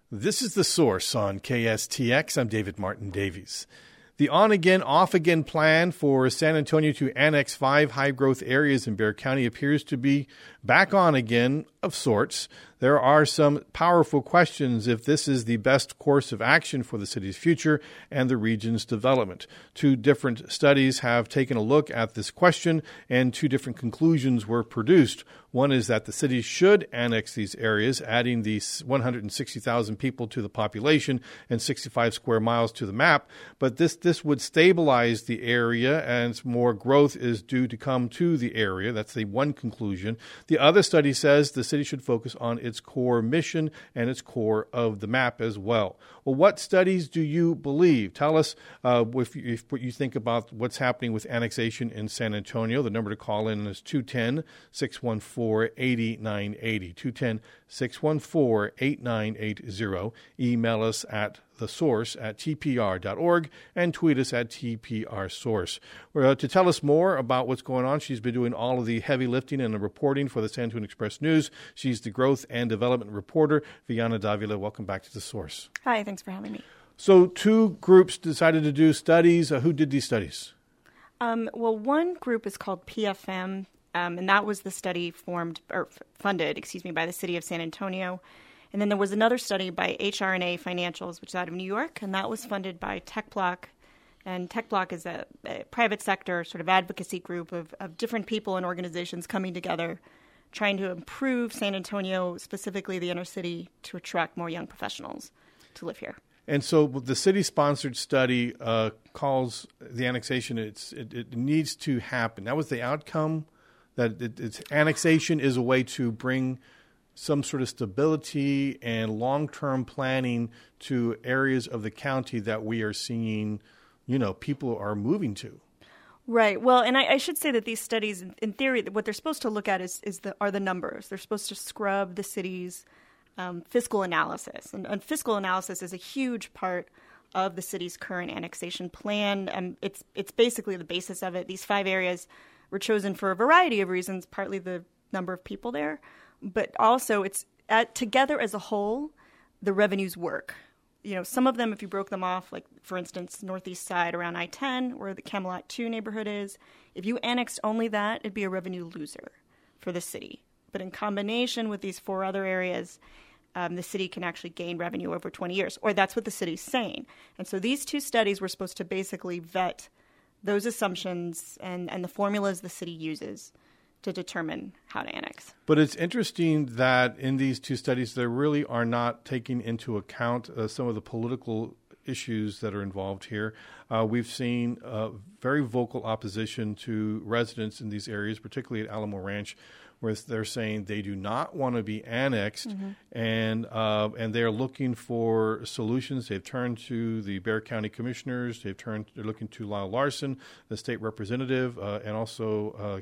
This is The Source on KSTX. I'm David Martin Davies. The on-again, off-again plan for San Antonio to annex 5 high-growth areas in Bexar County appears to be back on again of sorts. There are some powerful questions if this is the best course of action for the city's future and the region's development. 2 different studies have taken a look at this question, and 2 different conclusions were produced. One is that the city should annex these areas, adding these 160,000 people to the population and 65 square miles to the map. But this would stabilize the area, and more growth is due to come to the area. That's the one conclusion. The other study says the city should focus on its core mission and its core of the map as well. Well, what studies do you believe? Tell us if what you think about what's happening with annexation in San Antonio. The number to call in is 210-614-8980. 210-614-8980. Email us at thesource@tpr.org and tweet us at tprsource. To tell us more about what's going on, she's been doing all of the heavy lifting and the reporting for the San Antonio Express News. She's the growth and development reporter. Viana Davila, welcome back to The Source. Hi, thanks for having me. So 2 groups decided to do studies. Who did these studies? Well, one group is called PFM, and that was the study funded by the city of San Antonio. And then there was another study by HRNA Financials, which is out of New York, and that was funded by TechBlock. And TechBlock is a private sector sort of advocacy group of different people and organizations coming together, trying to improve San Antonio, specifically the inner city, to attract more young professionals to live here. And so the city-sponsored study calls the annexation, it needs to happen. That was the outcome, that it's annexation is a way to bring some sort of stability and long-term planning to areas of the county that we are seeing, people are moving to. Right. Well, and I should say that these studies, in theory, what they're supposed to look at are the numbers. They're supposed to scrub the city's fiscal analysis. And fiscal analysis is a huge part of the city's current annexation plan. It's basically the basis of it. These 5 areas were chosen for a variety of reasons, partly the number of people there, but also it's together as a whole, the revenues work. Some of them, if you broke them off, like, for instance, northeast side around I-10, where the Camelot 2 neighborhood is, if you annexed only that, it'd be a revenue loser for the city. But in combination with these 4 other areas, the city can actually gain revenue over 20 years, or that's what the city's saying. And so these 2 studies were supposed to basically vet those assumptions and the formulas the city uses to determine how to annex. But it's interesting that in these 2 studies, they really are not taking into account some of the political issues that are involved here. We've seen very vocal opposition to residents in these areas, particularly at Alamo Ranch, where they're saying they do not want to be annexed, and they're looking for solutions. They've turned to the Bexar County commissioners. They're looking to Lyle Larson, the state representative, and also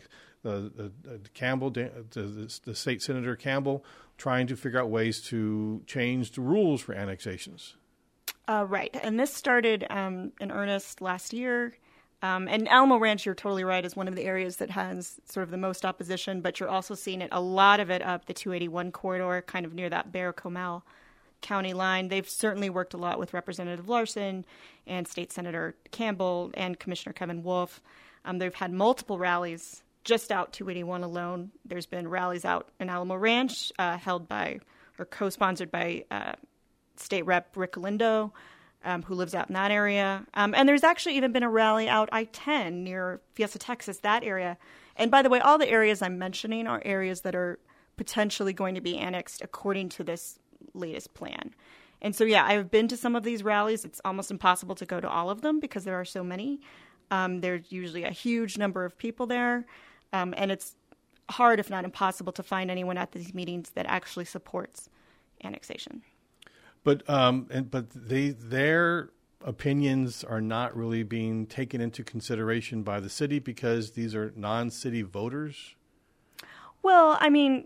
Campbell, the state senator Campbell, trying to figure out ways to change the rules for annexations. Right. And this started in earnest last year. And Alamo Ranch, you're totally right, is one of the areas that has sort of the most opposition, but you're also seeing a lot of it up the 281 corridor, kind of near that Bexar-Comal County line. They've certainly worked a lot with Representative Larson and State Senator Campbell and Commissioner Kevin Wolf. They've had multiple rallies just out 281 alone. There's been rallies out in Alamo Ranch held by or co-sponsored by State Rep Rick Lindo, who lives out in that area. And there's actually even been a rally out I-10 near Fiesta, Texas, that area. And by the way, all the areas I'm mentioning are areas that are potentially going to be annexed according to this latest plan. And so, yeah, I've been to some of these rallies. It's almost impossible to go to all of them because there are so many. There's usually a huge number of people there. And it's hard, if not impossible, to find anyone at these meetings that actually supports annexation. But their opinions are not really being taken into consideration by the city because these are non-city voters? Well, I mean,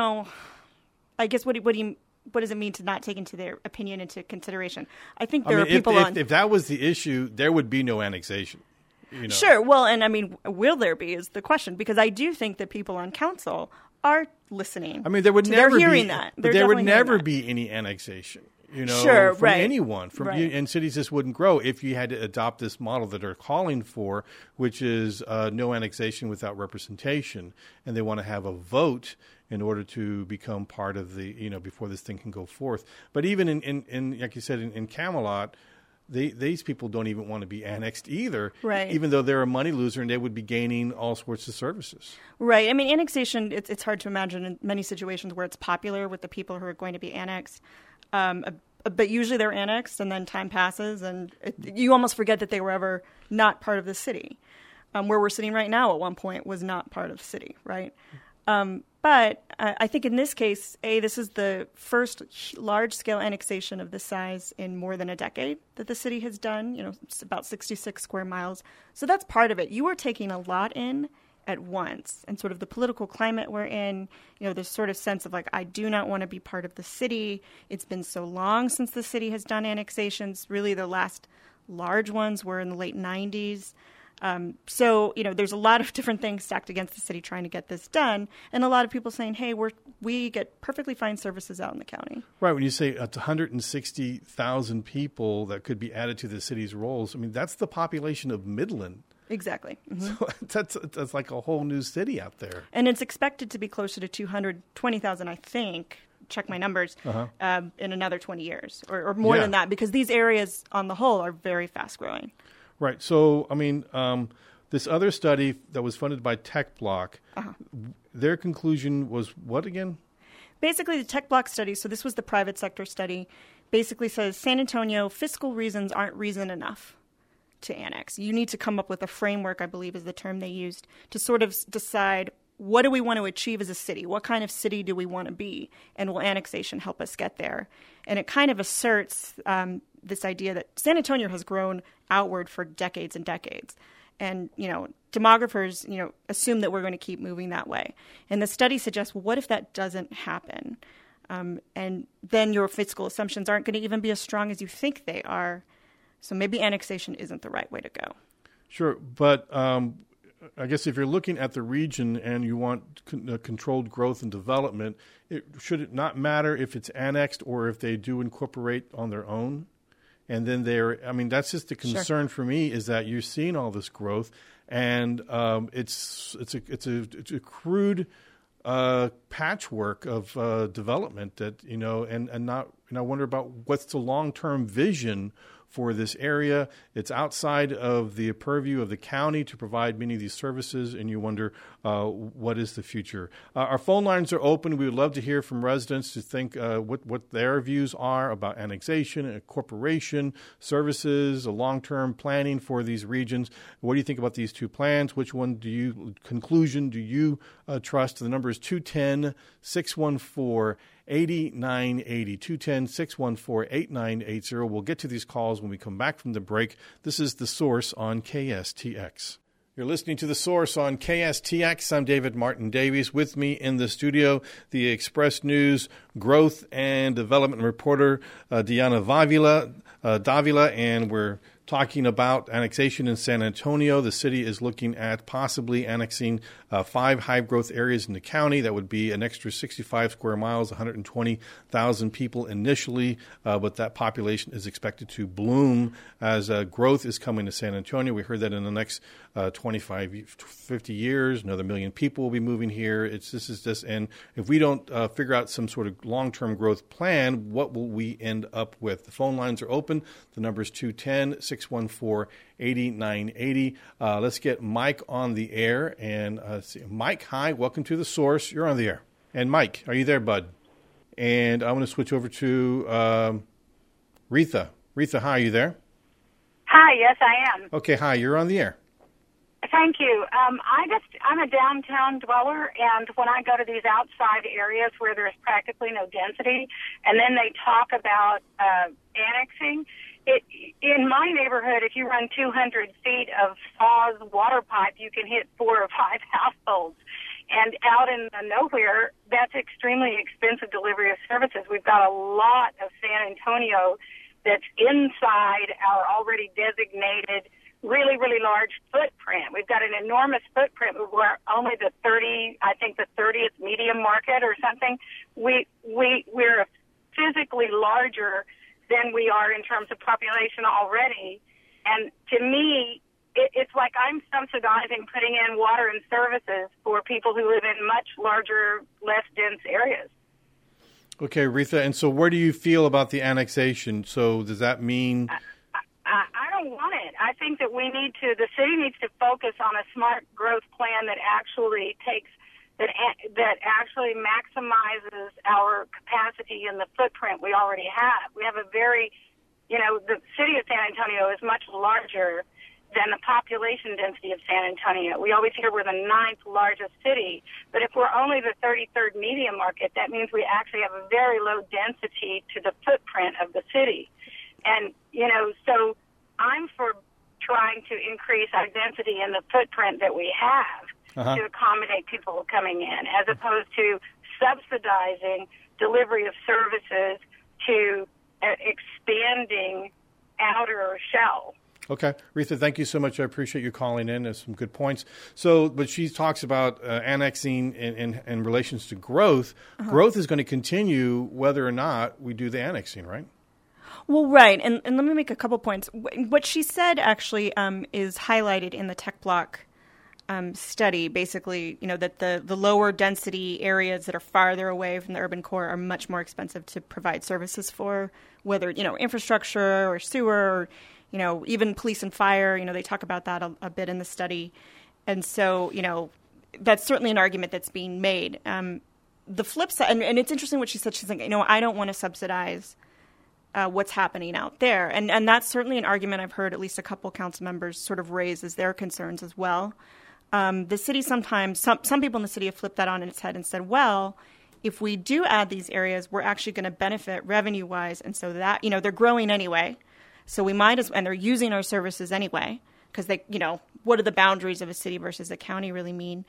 I guess what does it mean to not take into their opinion into consideration? I think there are people if that was the issue, there would be no annexation. Sure. Well, and I mean, will there be is the question, because I do think that people on council are listening. I mean, there would never hearing be that. There would never be any annexation. Sure, from right. anyone. And cities just wouldn't grow if you had to adopt this model that they're calling for, which is no annexation without representation. And they want to have a vote in order to become part of the, before this thing can go forth. But even in like you said, in Camelot, these people don't even want to be annexed either, right? Even though they're a money loser and they would be gaining all sorts of services. Right. I mean, annexation, it's hard to imagine in many situations where it's popular with the people who are going to be annexed. But usually they're annexed and then time passes and you almost forget that they were ever not part of the city. Where we're sitting right now at one point was not part of the city, right? But I think in this case, this is the first large-scale annexation of this size in more than a decade that the city has done. It's about 66 square miles. So that's part of it. You are taking a lot in at once. And sort of the political climate we're in, this sort of sense of like, I do not want to be part of the city. It's been so long since the city has done annexations. Really, the last large ones were in the late 90s. So, there's a lot of different things stacked against the city trying to get this done. And a lot of people saying, hey, we get perfectly fine services out in the county. Right. When you say it's 160,000 people that could be added to the city's rolls, I mean, that's the population of Midland. Exactly. Mm-hmm. So that's like a whole new city out there. And it's expected to be closer to 220,000, I think. Check my numbers, in another 20 years or more than that, because these areas on the whole are very fast growing. Right. So, I mean, this other study that was funded by TechBlock, their conclusion was what again? Basically, the TechBlock study, so this was the private sector study, basically says San Antonio, fiscal reasons aren't reason enough to annex. You need to come up with a framework, I believe is the term they used, to sort of decide what do we want to achieve as a city? What kind of city do we want to be? And will annexation help us get there? And it kind of asserts this idea that San Antonio has grown outward for decades and decades. And, demographers, assume that we're going to keep moving that way. And the study suggests, well, what if that doesn't happen? And then your fiscal assumptions aren't going to even be as strong as you think they are. So maybe annexation isn't the right way to go. Sure. But I guess if you're looking at the region and you want controlled growth and development, should it not matter if it's annexed or if they do incorporate on their own? And then that's just the concern for me is that you're seeing all this growth and it's a crude patchwork of development that, and I wonder about what's the long-term vision for this area. It's outside of the purview of the county to provide many of these services, and you wonder what is the future. Our phone lines are open. We would love to hear from residents to think what their views are about annexation, incorporation, services, a long-term planning for these regions. What do you think about these two plans? Which one do you trust? The number is 210-614-8980, 210-614-8980. We'll get to these calls when we come back from the break. This is The Source on KSTX. You're listening to The Source on KSTX. I'm David Martin Davies. With me in the studio, the Express News growth and development reporter, Diana Davila, and we're talking about annexation in San Antonio. The city is looking at possibly annexing 5 high-growth areas in the county. That would be an extra 65 square miles, 120,000 people initially, but that population is expected to bloom as growth is coming to San Antonio. We heard that in the next 25, 50 years, another 1 million people will be moving here. And if we don't figure out some sort of long-term growth plan, what will we end up with? The phone lines are open. The number is 210-614-8980. Let's get Mike on the air. And Mike, hi, welcome to The Source. You're on the air. And Mike, are you there, bud? And I'm going to switch over to Retha. Retha, hi, are you there? Hi, yes, I am. Okay, hi, you're on the air. Thank you. I'm a downtown dweller, and when I go to these outside areas where there's practically no density, and then they talk about annexing, in my neighborhood, if you run 200 feet of SAWS water pipe, you can hit 4 or 5 households. And out in the nowhere, that's extremely expensive delivery of services. We've got a lot of San Antonio that's inside our already designated really, really large footprint. We've got an enormous footprint. We're only the 30th medium market or something. We're a physically larger than we are in terms of population already. And to me, it's like I'm subsidizing putting in water and services for people who live in much larger, less dense areas. Okay, Retha, and so where do you feel about the annexation? So does that mean... I don't want it. I think that the city needs to focus on a smart growth plan that actually that actually maximizes our capacity in the footprint we already have. We have a very, the city of San Antonio is much larger than the population density of San Antonio. We always hear we're the 9th largest city, but if we're only the 33rd media market, that means we actually have a very low density to the footprint of the city. And, so I'm for trying to increase our density in the footprint that we have to accommodate people coming in, as opposed to subsidizing delivery of services to expanding outer shell. Okay. Retha, thank you so much. I appreciate you calling in. There's some good points. So, but she talks about annexing in relations to growth. Growth is going to continue whether or not we do the annexing, right? Well, right. And let me make a couple points. What she said actually is highlighted in the Tech Block study, basically, that the lower density areas that are farther away from the urban core are much more expensive to provide services for, whether, infrastructure or sewer or, even police and fire. They talk about that a bit in the study. And so, that's certainly an argument that's being made. The flip side, and it's interesting what she said. She's like, I don't want to subsidize what's happening out there. And that's certainly an argument I've heard at least a couple council members sort of raise as their concerns as well. The city sometimes, some people in the city have flipped that on its head and said, well, if we do add these areas, we're actually going to benefit revenue-wise. And so that, they're growing anyway. So we might and they're using our services anyway, because they, what do the boundaries of a city versus a county really mean?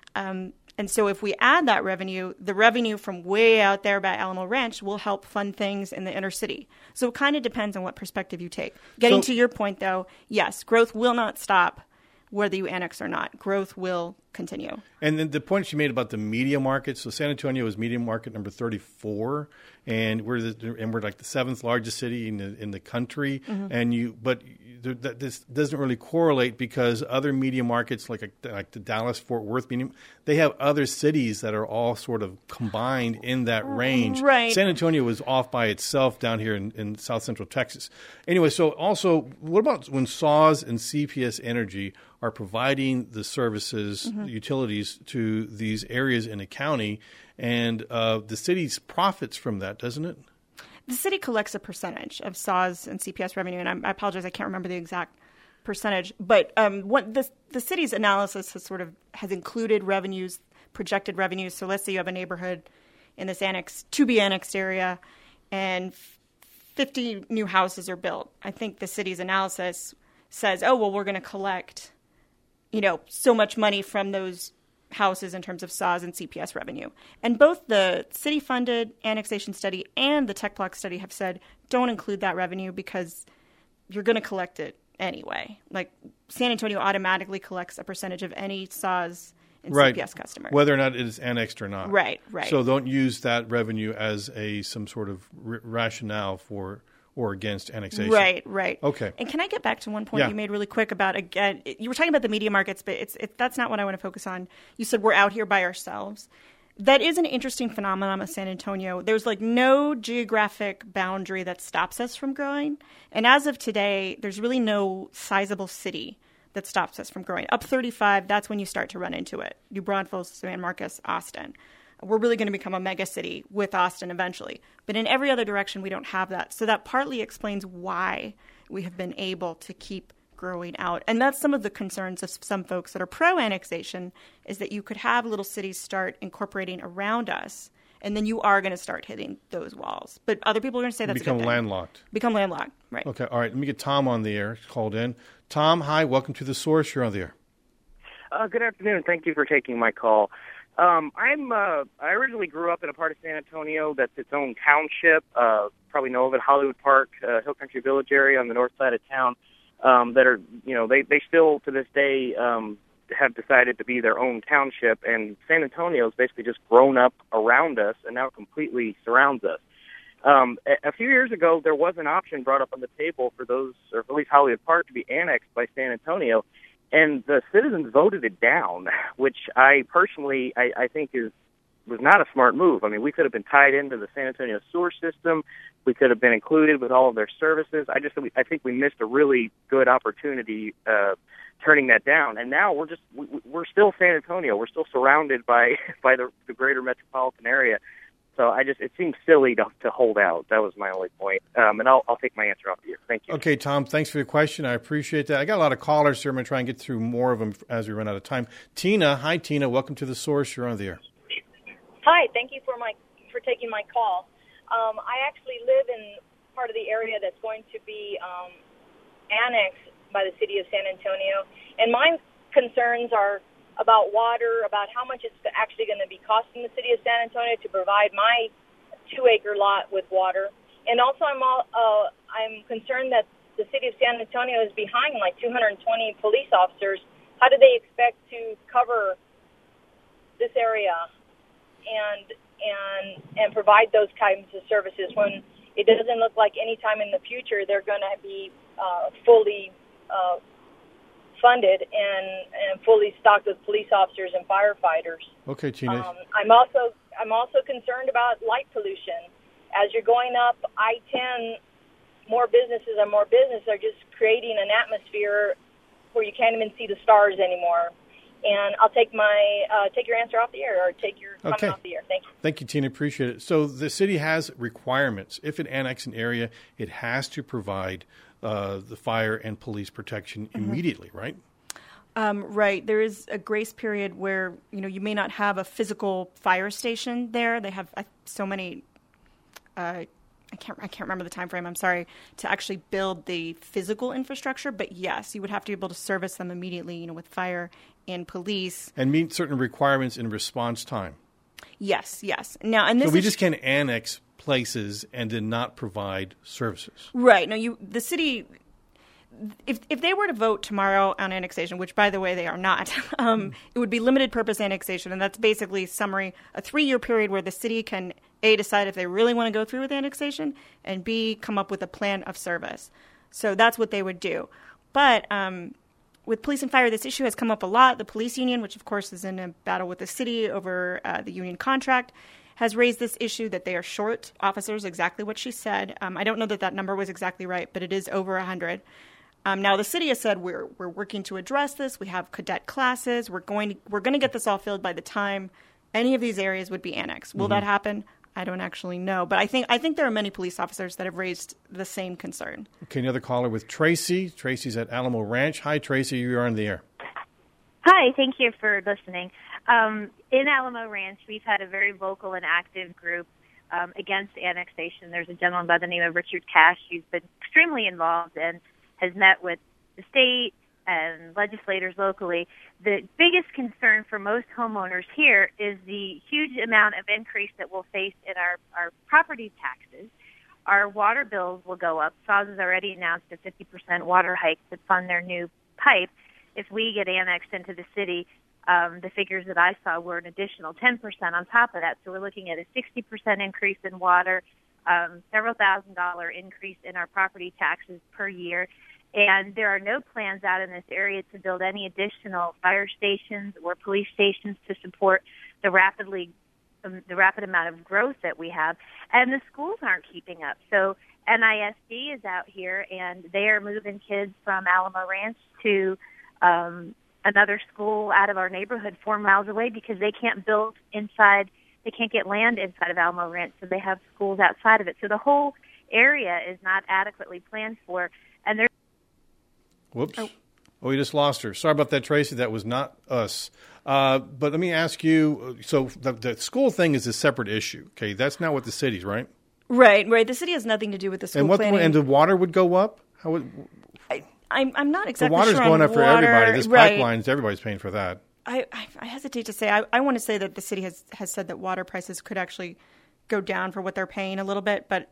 And so if we add that revenue, the revenue from way out there by Alamo Ranch will help fund things in the inner city. So it kind of depends on what perspective you take. Getting to your point, though, yes, growth will not stop whether you annex or not. Growth will continue. And then the point she made about the media market. So San Antonio is media market number 34, and we're like the 7th largest city in the country. But this doesn't really correlate, because other media markets like the Dallas-Fort Worth medium, they have other cities that are all sort of combined in that range. Right. San Antonio was off by itself down here in South Central Texas. Anyway, so also, what about when SAWS and CPS Energy are providing the services, the utilities to these areas in the county, and the city's profits from that, doesn't it? The city collects a percentage of SAWS and CPS revenue, and I apologize, I can't remember the exact percentage. But what the city's analysis has included revenues, projected revenues. So let's say you have a neighborhood in this to be annexed area, and 50 new houses are built. I think the city's analysis says, oh, well, we're going to collect, so much money from those houses in terms of SAWS and CPS revenue. And both the city-funded annexation study and the Tech Block study have said, don't include that revenue because you're going to collect it anyway. Like, San Antonio automatically collects a percentage of any SAWS and CPS customer, whether or not it is annexed or not. Right. So don't use that revenue as some sort of rationale for or against annexation. Right. Okay. And can I get back to one point you made really quick about, again, you were talking about the media markets, but that's not what I want to focus on. You said we're out here by ourselves. That is an interesting phenomenon of San Antonio. There's no geographic boundary that stops us from growing. And as of today, there's really no sizable city that stops us from growing. Up 35, that's when you start to run into it. New Braunfels, San Marcos, Austin. We're really going to become a mega city with Austin eventually. But in every other direction, we don't have that. So that partly explains why we have been able to keep growing out. And that's some of the concerns of some folks that are pro-annexation, is that you could have little cities start incorporating around us, and then you are going to start hitting those walls. But other people are going to say that's become landlocked. Become landlocked, right. Okay, all right. Let me get Tom on the air, called in. Tom, hi. Welcome to The Source. You're on the air. Good afternoon. Thank you for taking my call. I originally grew up in a part of San Antonio that's its own township. Probably know of it, Hollywood Park, Hill Country Village area on the north side of town. That are, they still to this day have decided to be their own township. And San Antonio has basically just grown up around us and now completely surrounds us. A few years ago, there was an option brought up on the table for those, or at least Hollywood Park, to be annexed by San Antonio, and the citizens voted it down, which I personally I think was not a smart move. I mean, we could have been tied into the San Antonio sewer system. We could have been included with all of their services. I think we missed a really good opportunity turning that down. And now we're still San Antonio. We're still surrounded by the greater metropolitan area. So it seems silly to hold out. That was my only point. And I'll take my answer off here. Thank you. Okay, Tom, thanks for your question. I appreciate that. I got a lot of callers here. I'm going to try and get through more of them as we run out of time. Tina, hi, Tina. Welcome to The Source. You're on the air. Hi, thank you for taking my call. I actually live in part of the area that's going to be annexed by the city of San Antonio, and my concerns are about water, about how much it's actually going to be costing the city of San Antonio to provide my 2-acre lot with water. And also I'm concerned that the city of San Antonio is behind like 220 police officers. How do they expect to cover this area and provide those kinds of services when it doesn't look like any time in the future they're going to be fully funded and fully stocked with police officers and firefighters. Okay, Tina. I'm also concerned about light pollution. As you're going up I-10, more businesses are just creating an atmosphere where you can't even see the stars anymore. And I'll take your answer off the air, or take your comment off the air. Thank you. Thank you, Tina. Appreciate it. So the city has requirements. If it annexes an area, it has to provide the fire and police protection immediately, right? Right. There is a grace period where you may not have a physical fire station there. They have so many. I can't remember the time frame. I'm sorry, to actually build the physical infrastructure. But yes, you would have to be able to service them immediately. With fire and police, and meet certain requirements in response time. Yes. Now, and this so we just can't annex places and then not provide services. Right. No, the city. If they were to vote tomorrow on annexation, which, by the way, they are not, it would be limited purpose annexation. And that's basically summary, a 3-year period where the city can, A, decide if they really want to go through with annexation, and B, come up with a plan of service. So that's what they would do. But with police and fire, this issue has come up a lot. The police union, which, of course, is in a battle with the city over the union contract, has raised this issue that they are short officers, exactly what she said. I don't know that number was exactly right, but it is over 100. Now, the city has said we're working to address this. We have cadet classes. We're going to get this all filled by the time any of these areas would be annexed. Will that happen? I don't actually know. But I think there are many police officers that have raised the same concern. Okay, another caller with Tracy. Tracy's at Alamo Ranch. Hi, Tracy. You are on the air. Hi, thank you for listening. In Alamo Ranch, we've had a very vocal and active group against annexation. There's a gentleman by the name of Richard Cash who's been extremely involved and has met with the state and legislators locally. The biggest concern for most homeowners here is the huge amount of increase that we'll face in our property taxes. Our water bills will go up. SAWS has already announced a 50% water hike to fund their new pipe. If we get annexed into the city, the figures that I saw were an additional 10% on top of that. So we're looking at a 60% increase in water, several $1,000 increase in our property taxes per year. And there are no plans out in this area to build any additional fire stations or police stations to support the rapid amount of growth that we have. And the schools aren't keeping up. So NISD is out here, and they are moving kids from Alamo Ranch to another school out of our neighborhood 4 miles away because they can't build inside. They can't get land inside of Alamo Ranch, so they have schools outside of it. So the whole area is not adequately planned for. And there's Whoops. Oh, we just lost her. Sorry about that, Tracy. That was not us. But let me ask you, so the school thing is a separate issue, okay? That's not what the city's, right? Right. The city has nothing to do with the school planning. And the water would go up? I'm not exactly sure. The water's going up for everybody. This pipelines, everybody's paying for that. I hesitate to say. I want to say that the city has said that water prices could actually go down for what they're paying a little bit, but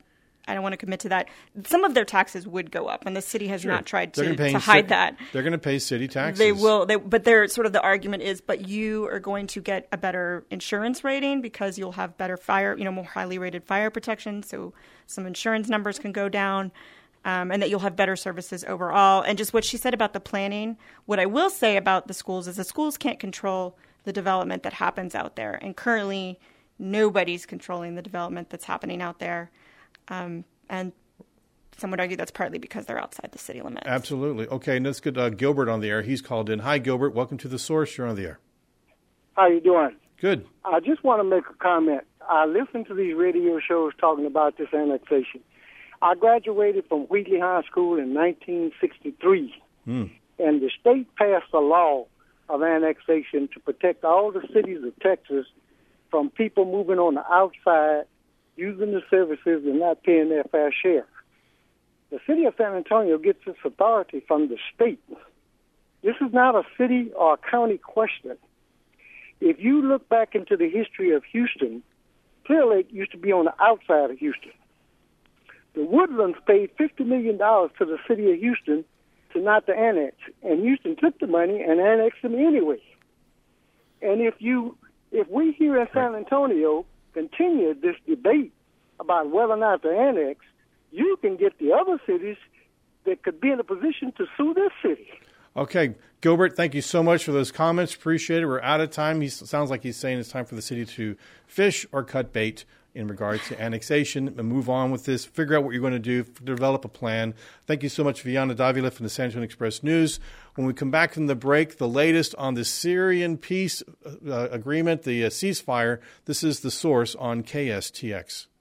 I don't want to commit to that. Some of their taxes would go up, and the city has not tried to hide that. They're going to pay city taxes. They will. But they're sort of the argument is, but you are going to get a better insurance rating because you'll have better fire, more highly rated fire protection, so some insurance numbers can go down. And that you'll have better services overall. And just what she said about the planning, what I will say about the schools is the schools can't control the development that happens out there. And currently, nobody's controlling the development that's happening out there. And some would argue that's partly because they're outside the city limits. Absolutely. Okay, and let's get Gilbert on the air. He's called in. Hi, Gilbert. Welcome to The Source. You're on the air. How you doing? Good. I just want to make a comment. I listen to these radio shows talking about this annexation. I graduated from Wheatley High School in 1963, and the state passed a law of annexation to protect all the cities of Texas from people moving on the outside, using the services and not paying their fair share. The city of San Antonio gets its authority from the state. This is not a city or a county question. If you look back into the history of Houston, Clear Lake used to be on the outside of Houston. The Woodlands paid $50 million to the city of Houston to not to annex, and Houston took the money and annexed them anyway. And if we here in San Antonio continue this debate about whether or not to annex, you can get the other cities that could be in a position to sue this city. Okay, Gilbert, thank you so much for those comments. Appreciate it. We're out of time. He sounds like he's saying it's time for the city to fish or cut bait in regards to annexation and move on with this, figure out what you're going to do, develop a plan. Thank you so much, Viana Davila from the San Antonio Express News. When we come back from the break, the latest on the Syrian peace agreement, the ceasefire. This is The Source on KSTX.